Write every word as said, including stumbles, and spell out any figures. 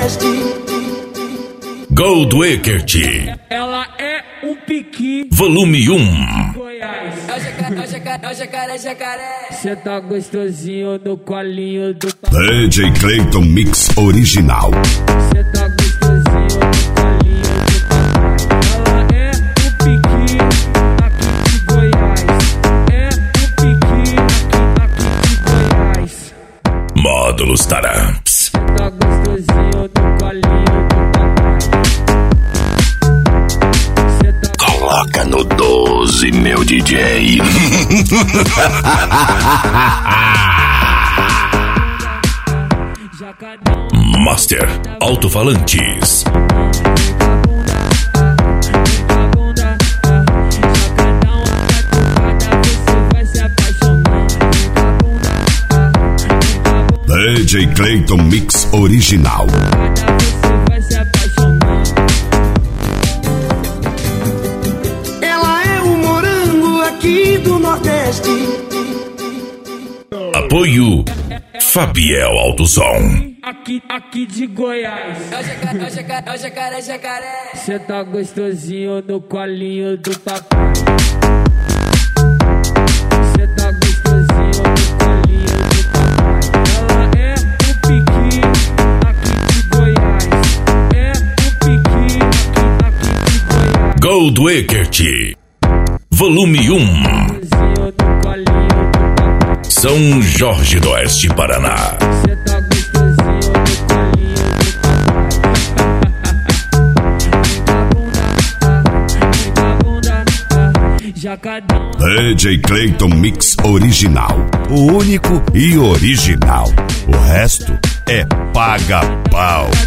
Nordeste. Gold Wickert. Ela é um piqui. Volume um. Goiás. É o jacaré, é o jacaré, é o jacaré, jacaré. Cê tá gostosinho no colinho do D J Clayton Mix Original. Cê tá gostosinho no colinho do papai. Ela é um piqui aqui de Goiás. É um piqui aqui, aqui de Goiás. Módulos Taramps. Cê tá gostosinho no colinho do papai. Cê tá Coloca no doze, meu D J. Master Alto-Falantes. D J Clayton Mix Original. Ela é o morango aqui do Nordeste. Apoio Fabiel Autosom. Aqui, aqui de Goiás. É o jacaré, é o jacaré, é o jacaré, jacaré. Cê tá gostosinho no colinho do papai. Cê tá gostosinho no colinho do papai. Ela é um piqui aqui de Goiás. É um piqui aqui, aqui de Goiás. Gold Wickert. Volume um. Gostosinho no colinho do papai. São Jorge do Oeste, Paraná. Cê tá gostosinho no colinho do papai. Jacadão. D J Clayton Mix Original. O único e original. O resto é paga-pau.